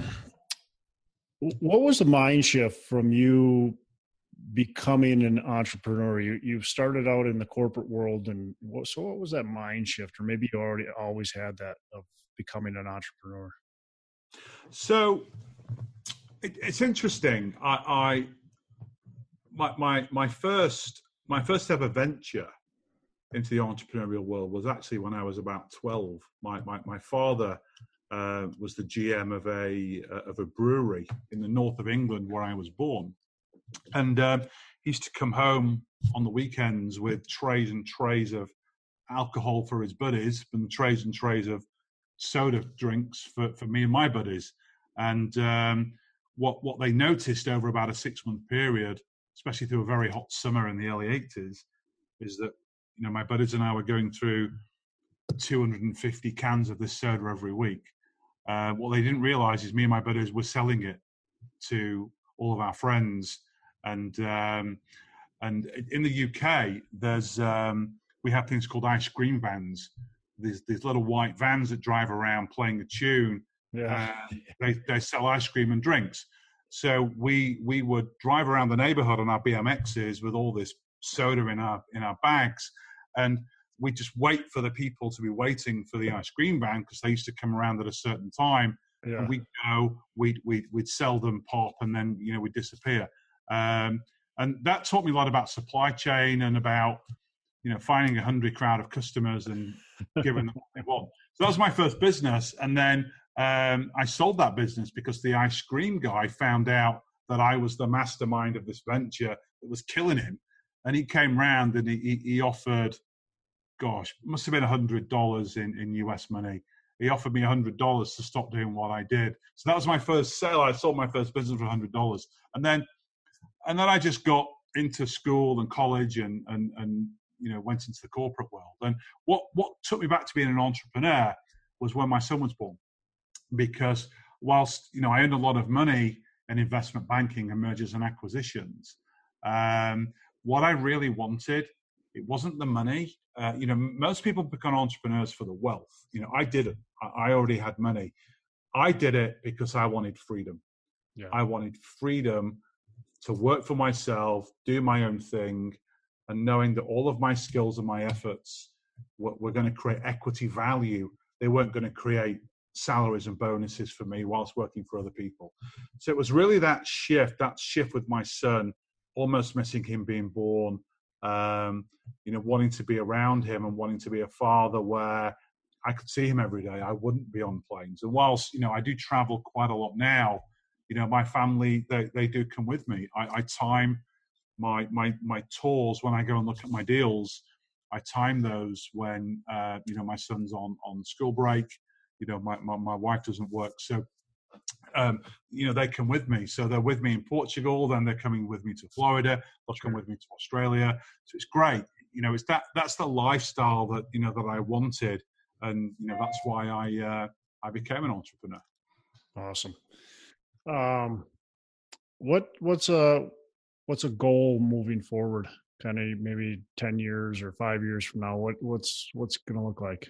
what was the mind shift from you becoming an entrepreneur? You you started out in the corporate world, and what, so what was that mind shift, or maybe you already always had that of becoming an entrepreneur? So it, it's interesting. I, I my, my my first my first ever venture into the entrepreneurial world was actually when I was about twelve. My my, my father uh, was the G M of a uh, of a brewery in the north of England where I was born, and um, he used to come home on the weekends with trays and trays of alcohol for his buddies, and trays and trays of soda drinks for, for me and my buddies. And um, what what they noticed over about a six month period, especially through a very hot summer in the early eighties, is that, you know, my buddies and I were going through two hundred fifty cans of this soda every week. Uh, what they didn't realize is me and my buddies were selling it to all of our friends. And um, and in the U K, there's um, we have things called ice cream vans. These these little white vans that drive around playing a tune. Yeah. Uh, they they sell ice cream and drinks. So we we would drive around the neighborhood on our B M Xs with all this soda in our in our bags, and we just wait for the people to be waiting for the ice cream van, because they used to come around at a certain time. Yeah. And we'd go, we'd, we'd, we'd sell them pop, and then, you know, we'd disappear. Um, and that taught me a lot about supply chain and about, you know, finding a hungry crowd of customers and giving them what they want. So that was my first business. And then um, I sold that business because the ice cream guy found out that I was the mastermind of this venture that was killing him. And he came round and he, he, he offered, gosh, must have been one hundred dollars in, in U S money. He offered me one hundred dollars to stop doing what I did. So that was my first sale. I sold my first business for one hundred dollars. And then and then I just got into school and college and, and, and you know, went into the corporate world. And what, what took me back to being an entrepreneur was when my son was born. Because whilst, you know, I earned a lot of money in investment banking and mergers and acquisitions, um, what I really wanted, it wasn't the money. Uh, you know, most people become entrepreneurs for the wealth. You know, I didn't. I already had money. I did it because I wanted freedom. Yeah. I wanted freedom to work for myself, do my own thing, and knowing that all of my skills and my efforts were, were going to create equity value. They weren't going to create salaries and bonuses for me whilst working for other people. So it was really that shift, that shift with my son, almost missing him being born, um, you know, wanting to be around him and wanting to be a father where I could see him every day. I wouldn't be on planes. And whilst, you know, I do travel quite a lot now, you know, my family, they, they do come with me. I, I time my, my, my tours when I go and look at my deals. I time those when, uh, you know, my son's on, on school break. You know, my, my, my wife doesn't work. So, um, you know, they come with me. So they're with me in Portugal, then they're coming with me to Florida, they'll come with me to Australia. So it's great. You know, it's that, that's the lifestyle that, you know, that I wanted. And, you know, that's why I, uh, I became an entrepreneur. Awesome. Um, what, what's a, what's a goal moving forward? Kind of maybe ten years or five years from now, what, what's, what's going to look like?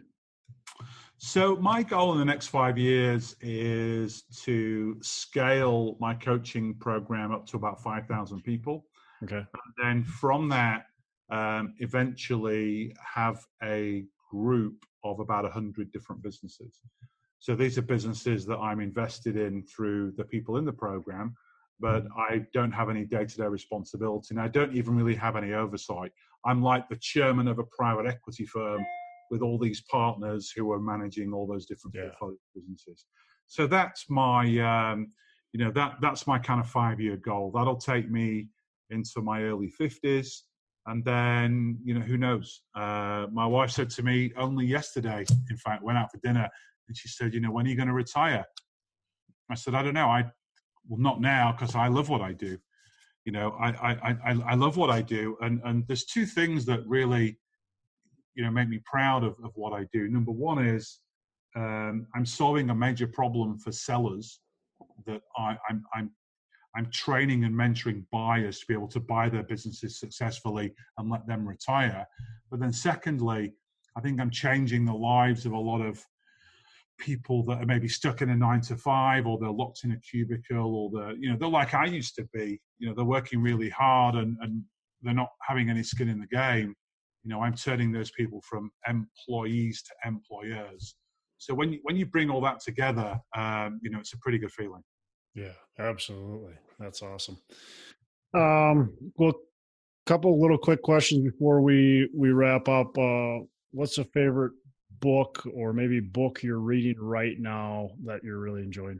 So my goal in the next five years is to scale my coaching program up to about five thousand people. Okay. And then from that, um, eventually have a group of about one hundred different businesses. So these are businesses that I'm invested in through the people in the program. but I don't have any day-to-day responsibility, and I don't even really have any oversight. I'm like the chairman of a private equity firm with all these partners who are managing all those different Yeah. portfolio businesses. So that's my, um, you know, that that's my kind of five-year goal. That'll take me into my early fifties, and then, you know, who knows? Uh, my wife said to me only yesterday, in fact, went out for dinner, and she said, you know, when are you going to retire? I said, I don't know. I well, not now, because I love what I do. You know, I I I, I love what I do, and and there's two things that really, you know, make me proud of, of what I do. Number one is um, I'm solving a major problem for sellers that I, I'm I'm I'm training and mentoring buyers to be able to buy their businesses successfully and let them retire. But then secondly, I think I'm changing the lives of a lot of people that are maybe stuck in a nine to five, or they're locked in a cubicle, or they're, you know, they're like I used to be. You know, they're working really hard and, and they're not having any skin in the game. You know, I'm turning those people from employees to employers. So when you, when you bring all that together, um, you know, it's a pretty good feeling. Yeah, absolutely. That's awesome. Um, well, couple little quick questions before we, we wrap up. Uh, what's a favorite book or maybe book you're reading right now that you're really enjoying?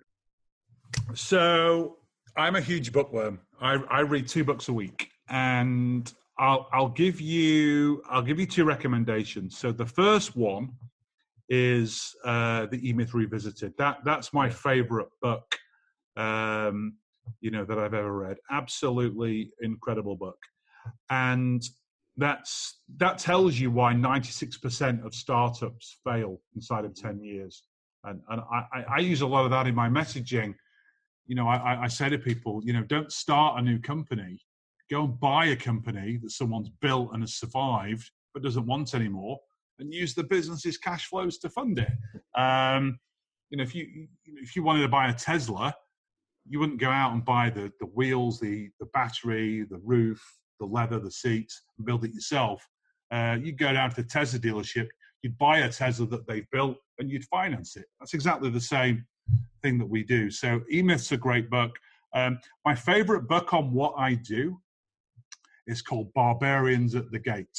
So I'm a huge bookworm. I, I read two books a week, and I'll I'll give you I'll give you two recommendations. So the first one is uh, the E-Myth Revisited. That that's my favorite book, um, you know, that I've ever read. Absolutely incredible book, and that's that tells you why ninety-six percent of startups fail inside of ten years. And and I, I use a lot of that in my messaging. You know, I, I say to people, you know, don't start a new company. Go and buy a company that someone's built and has survived but doesn't want anymore, and use the business's cash flows to fund it. Um, you know, if you if you wanted to buy a Tesla, you wouldn't go out and buy the the wheels, the the battery, the roof, the leather, the seats, and build it yourself. Uh, you'd go down to the Tesla dealership, you'd buy a Tesla that they've built, and you'd finance it. That's exactly the same thing that we do. So E-Myth's a great book. Um, my favorite book on what I do is called Barbarians at the Gate.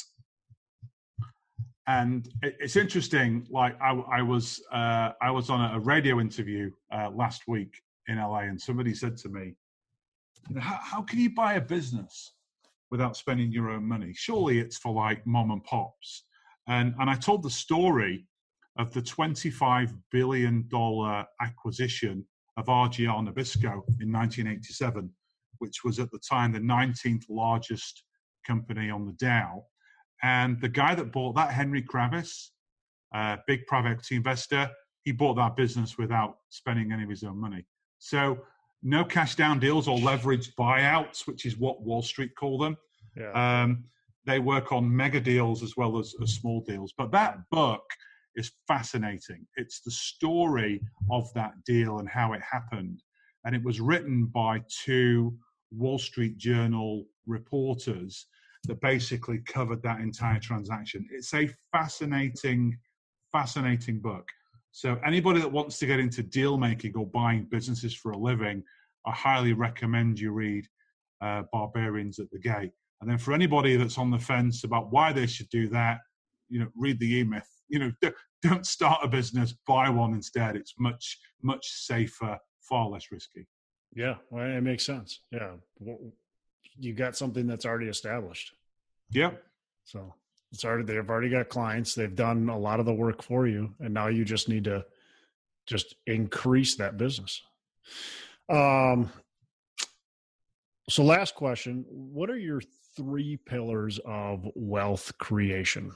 And it, it's interesting, like I, I was uh, I was on a radio interview uh, last week in L A, and somebody said to me, how, how can you buy a business without spending your own money? Surely it's for like mom and pops. And, and I told the story of the twenty-five billion dollars acquisition of R G R Nabisco in nineteen eighty-seven, which was at the time the nineteenth largest company on the Dow. And the guy that bought that, Henry Kravis, uh, big private equity investor, he bought that business without spending any of his own money. So no cash down deals or leveraged buyouts, which is what Wall Street call them. Yeah. Um, they work on mega deals as well as, as small deals. But that book is fascinating. It's the story of that deal and how it happened. And it was written by two Wall Street Journal reporters that basically covered that entire transaction. It's a fascinating, fascinating book. So anybody that wants to get into deal making or buying businesses for a living, I highly recommend you read uh, Barbarians at the Gate. And then for anybody that's on the fence about why they should do that, you know, read the E-Myth. You know, don't start a business, buy one instead. It's much, much safer, far less risky. Yeah, well, it makes sense. Yeah. You got something that's already established. Yeah. So it's already, they've already got clients. They've done a lot of the work for you. And now you just need to just increase that business. Um, so last question, what are your three pillars of wealth creation?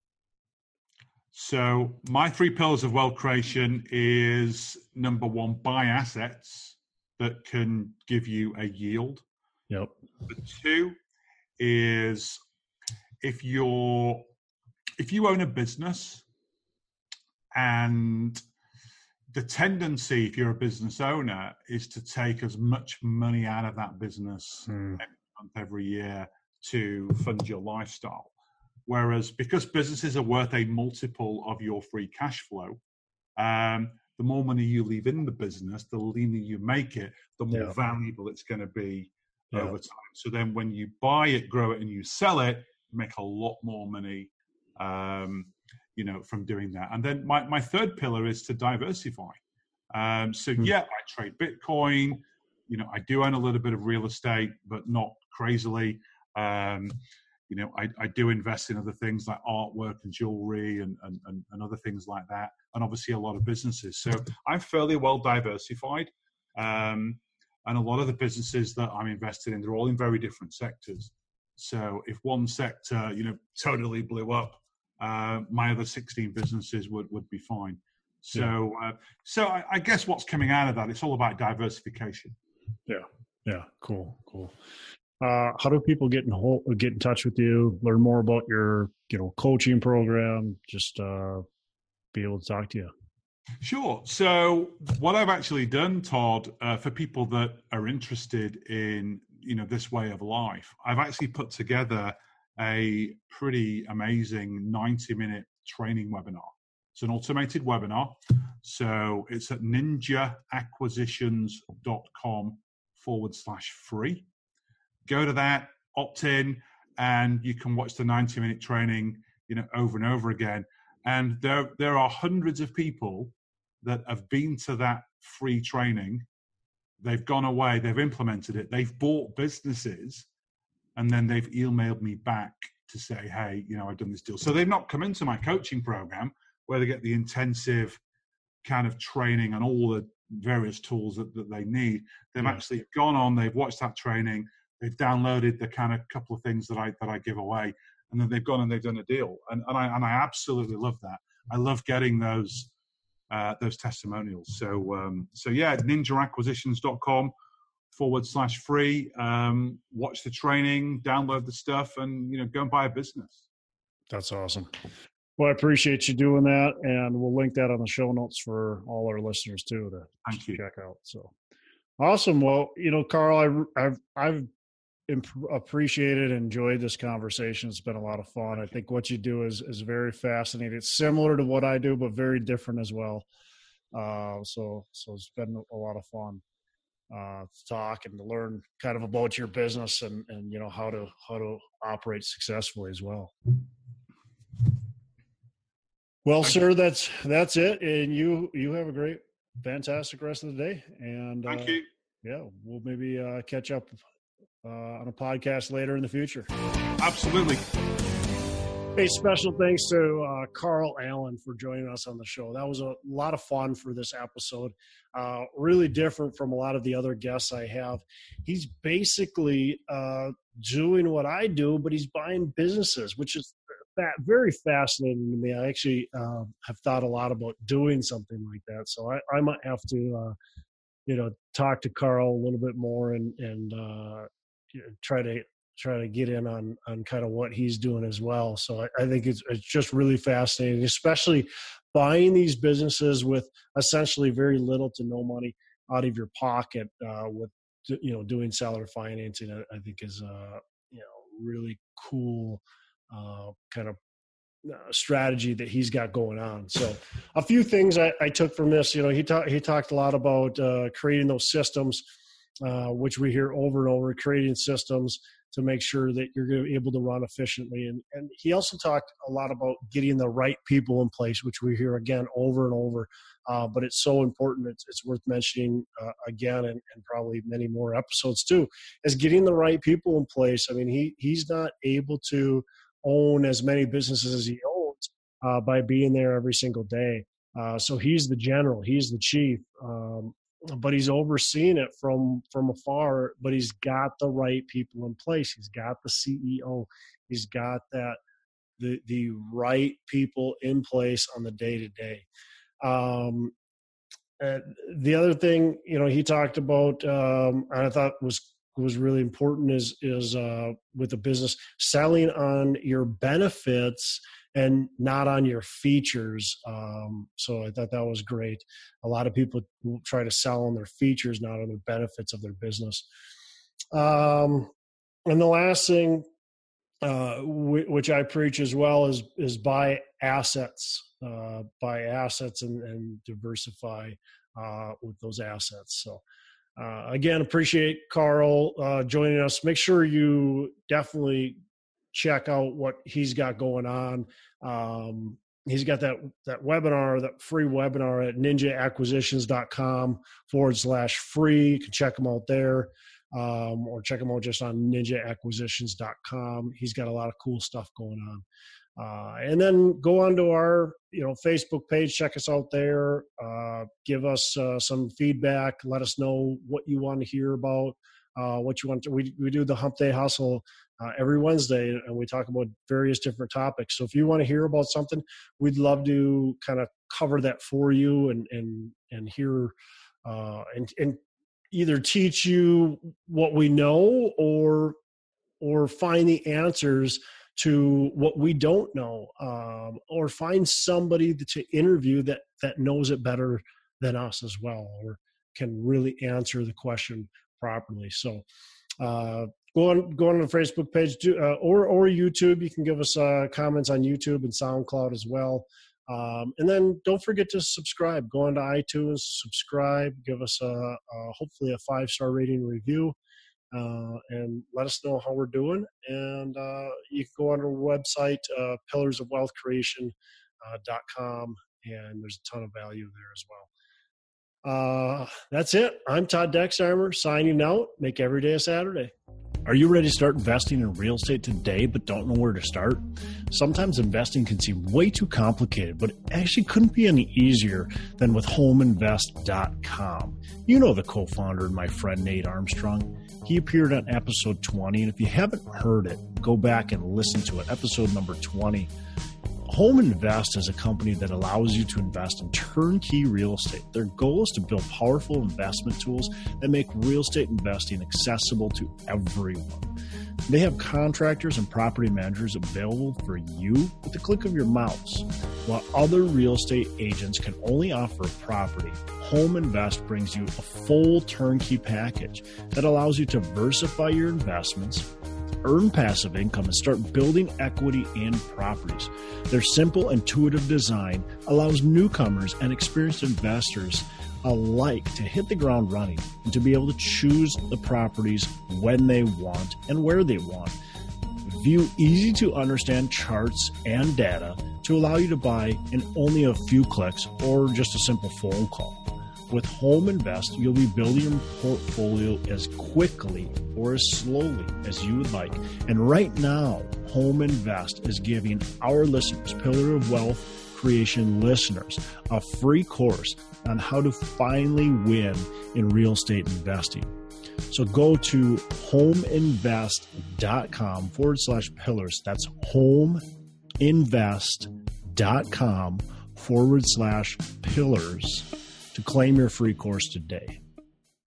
So my three pillars of wealth creation is number one, buy assets that can give you a yield. Yep. Number two is if you're if you own a business, and the tendency, if you're a business owner, is to take as much money out of that business mm. every month, every year to fund your lifestyle. Whereas because businesses are worth a multiple of your free cash flow, um, the more money you leave in the business, the leaner you make it, the more Yeah. valuable it's going to be Yeah. over time. So then when you buy it, grow it, and you sell it, you make a lot more money, um, you know, from doing that. And then my, my third pillar is to diversify. Um, so Hmm. yeah, I trade Bitcoin. You know, I do own a little bit of real estate, but not crazily. Um, you know, I, I do invest in other things like artwork and jewelry and, and, and, and other things like that. And obviously a lot of businesses. So I'm fairly well diversified. Um, and a lot of the businesses that I'm invested in, they're all in very different sectors. So if one sector, you know, totally blew up, uh, my other sixteen businesses would, would be fine. So, uh, so I, I guess what's coming out of that, it's all about diversification. Yeah. Yeah. Cool. Cool. Uh, how do people get in whole, get in touch with you, learn more about your, you know, coaching program, just uh, be able to talk to you? Sure. So what I've actually done, Todd, uh, for people that are interested in, you know, this way of life, I've actually put together a pretty amazing ninety minute training webinar. It's an automated webinar. So it's at ninjaacquisitions.com forward slash free. Go to that, opt in, and you can watch the ninety minute training, you know, over and over again. And there, there are hundreds of people that have been to that free training. They've gone away, they've implemented it, they've bought businesses, and then they've emailed me back to say, hey, you know, I've done this deal. So they've not come into my coaching program where they get the intensive kind of training and all the various tools that, that they need. They've yeah. actually gone on, they've watched that training, they've downloaded the kind of couple of things that I that I give away, and then they've gone and they've done a deal. And, and I and I absolutely love that. I love getting those uh, those testimonials. So um, so yeah, ninjaacquisitions.com forward slash free. Um, watch the training, download the stuff, and you know, go and buy a business. That's awesome. Well, I appreciate you doing that, and we'll link that on the show notes for all our listeners too to Thank you. check out. So awesome. Well, you know, Carl, I, I've I've imp- appreciated and enjoyed this conversation. It's been a lot of fun. I think what you do is is very fascinating. It's similar to what I do, but very different as well. Uh, so so it's been a lot of fun uh, to talk and to learn kind of about your business and and you know how to how to operate successfully as well. Well, Thank sir, you. that's that's it, and you you have a great, fantastic rest of the day. And thank uh, you. Yeah, we'll maybe uh, catch up uh, on a podcast later in the future. Absolutely. Hey, special thanks to uh, Carl Allen for joining us on the show. That was a lot of fun for this episode. Uh, really different from a lot of the other guests I have. He's basically uh, doing what I do, but he's buying businesses, which is very fascinating to me. I actually uh, have thought a lot about doing something like that. So I, I might have to, uh, you know, talk to Carl a little bit more and, and uh, you know, try to try to get in on on kind of what he's doing as well. So I, I think it's, it's just really fascinating, especially buying these businesses with essentially very little to no money out of your pocket uh, with, you know, doing seller financing. I, I think is, uh, you know, really cool Uh, kind of uh, strategy that he's got going on. So a few things I, I took from this, you know, he talked, he talked a lot about uh, creating those systems, uh, which we hear over and over, creating systems to make sure that you're going to be able to run efficiently. And, and he also talked a lot about getting the right people in place, which we hear again over and over. Uh, but it's so important. It's, it's worth mentioning uh, again, and, and probably many more episodes too, is getting the right people in place. I mean, he he's not able to own as many businesses as he owns uh, by being there every single day. Uh, so he's the general, he's the chief, um, but he's overseeing it from from afar. But he's got the right people in place. He's got the C E O. He's got that the the right people in place on the day to day. Um, the other thing, you know, he talked about, um, and I thought was was really important is is uh, with the business, selling on your benefits and not on your features. Um, so I thought that was great. A lot of people try to sell on their features, not on the benefits of their business. Um, and the last thing uh, which I preach as well, is is buy assets, uh, buy assets and, and diversify uh, with those assets. So uh, again, appreciate Carl uh, joining us. Make sure you definitely check out what he's got going on. Um, he's got that that webinar, that free webinar at ninja acquisitions dot com forward slash free. You can check him out there. Um, or check him out just on ninja acquisitions dot com. He's got a lot of cool stuff going on. Uh, and then go on to our, you know, Facebook page, check us out there, uh, give us uh, some feedback, let us know what you want to hear about, uh, what you want to, we, we do the Hump Day Hustle uh, every Wednesday, and we talk about various different topics. So if you want to hear about something, we'd love to kind of cover that for you and, and, and hear, uh, and, and, either teach you what we know or or find the answers to what we don't know, um, or find somebody to interview that that knows it better than us as well, or can really answer the question properly. So uh, go on go on the Facebook page, do, uh, or or YouTube. You can give us uh, comments on YouTube and SoundCloud as well. Um, and then don't forget to subscribe. Go on to iTunes, subscribe, give us a, a hopefully a five-star rating review, uh, and let us know how we're doing. And uh, you can go on our website, uh, pillars of wealth creation dot com, and there's a ton of value there as well. Uh, that's it. I'm Todd Dexheimer signing out. Make every day a Saturday. Are you ready to start investing in real estate today but don't know where to start? Sometimes investing can seem way too complicated, but it actually couldn't be any easier than with home invest dot com. You know the co-founder and my friend Nate Armstrong. He appeared on episode twenty, and if you haven't heard it, go back and listen to it, episode number twenty. Home Invest is a company that allows you to invest in turnkey real estate. Their goal is to build powerful investment tools that make real estate investing accessible to everyone. They have contractors and property managers available for you with the click of your mouse. While other real estate agents can only offer a property, Home Invest brings you a full turnkey package that allows you to diversify your investments, earn passive income, and start building equity in properties. Their simple, intuitive design allows newcomers and experienced investors alike to hit the ground running and to be able to choose the properties when they want and where they want. View easy to understand charts and data to allow you to buy in only a few clicks or just a simple phone call. With Home Invest, you'll be building your portfolio as quickly or as slowly as you would like. And right now, Home Invest is giving our listeners, Pillar of Wealth Creation listeners, a free course on how to finally win in real estate investing. So go to home invest dot com forward slash pillars. That's home invest dot com forward slash pillars to claim your free course today.